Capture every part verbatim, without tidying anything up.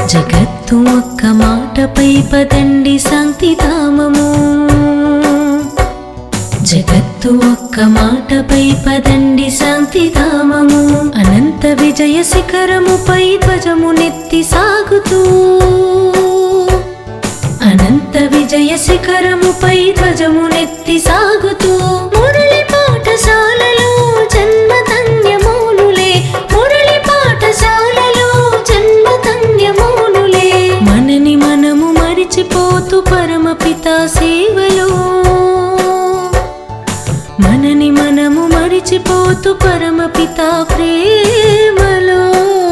జగత్తు ఒక్క మాటపై పదండి శాంతిధామము. జగత్తు ఒక్క మాటపై పదండి శాంతిధామము. అనంత విజయ శిఖరముపై ధ్వజమునెత్తి సాగుతూ, అనంత విజయ శిఖరముపై ధ్వజమునెత్తి సాగుతూ, మురళి పాఠశాలలో జన్మ ధన్యమౌనులే, మురళి పాఠశాలలో జన్మ ధన్యమౌనులే. మనని మనము మరిచిపోతూ పరమపితా సేవలో, మనని మనము మరిచిపోతూ పరమపితా ప్రేమలో.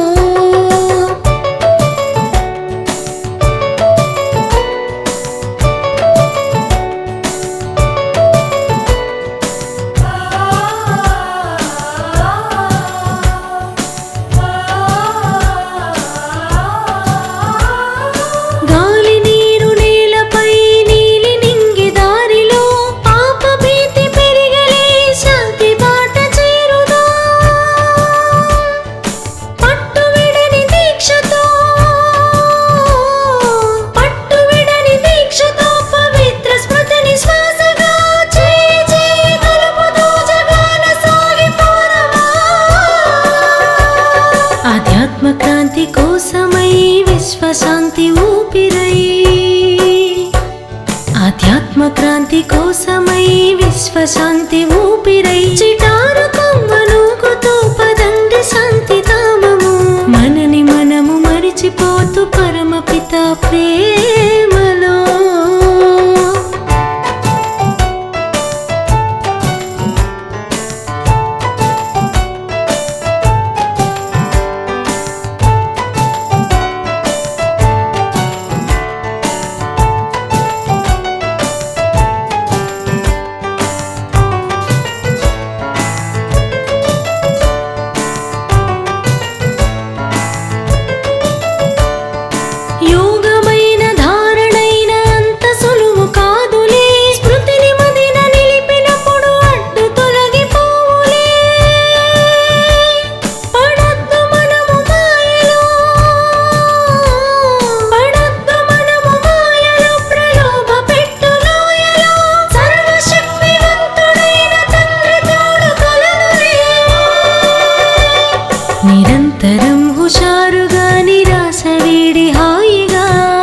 ఆత్మక్రాంతి కోసమై విశ్వశాంతి ఊపిరై, ఆధ్యాత్మక్రాంతి కోసమై విశ్వశాంతి ఊపిరై, చిటారు కొమ్మనూగుతూ పదండి శాంతిధామము. మనని మనము మరిచిపోతూ పరమపితా ప్రేమలో. నిరంతరం హుషారుగా నిరాశ వీడి హాయిగా,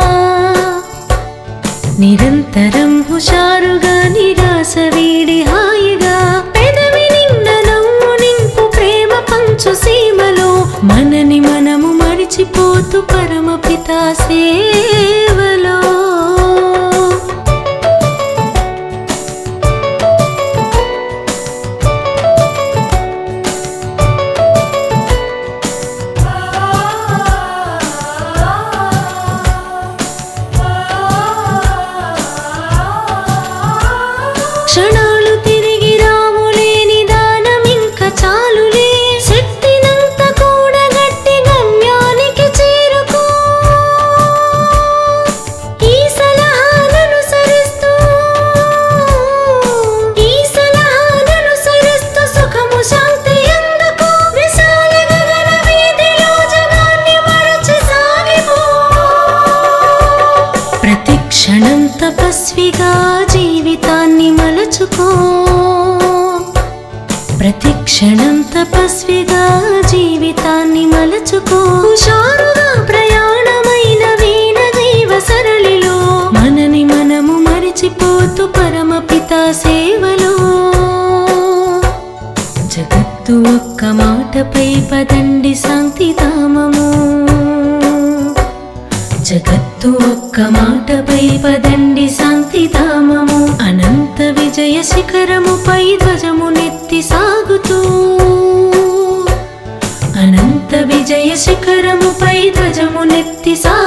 నిరంతరం హుషారుగా నిరాశ వీడి హాయిగా, పెదవి నిండా నవ్వు నింపు ప్రేమ పంచు సీమలో. మనని మనము మరిచిపోతూ పరమపితా సేవలో. క్షణాలు తిరిగి రాములే, నిదానం ఇంకా చాలులే, శక్తినంత కూడగట్టి గమ్యానికి చేరుకో. ఈ సలహాననుసరిస్తూ, ఈ సలహాననుసరిస్తూ సుఖము శాంతి ఎందుకు, విశాల గగన వీధిలో జగాన్ని మరచి సాగిపో. ప్రతి క్షణం తపస్విగా జీవితాన్ని మలచుకో, ప్రతి క్షణం తపస్విగా జీవితాన్ని మలచుకో. హుషారుగా ప్రయాణమైన వీణ దైవ సరళిలో, మనని మనము మరిచిపోతూ పరమపితా సేవలో. జగత్తు ఒక్క మాటపై పదండి శాంతిధామము. జగత్తు ఒక్క మాటపై పదండి శాంతిధామము. అనంత విజయ శిఖరముపై ధ్వజమునెత్తి సాగుతూ, అనంత విజయ శిఖరముపై ధ్వజమునెత్తి సాగుతూ,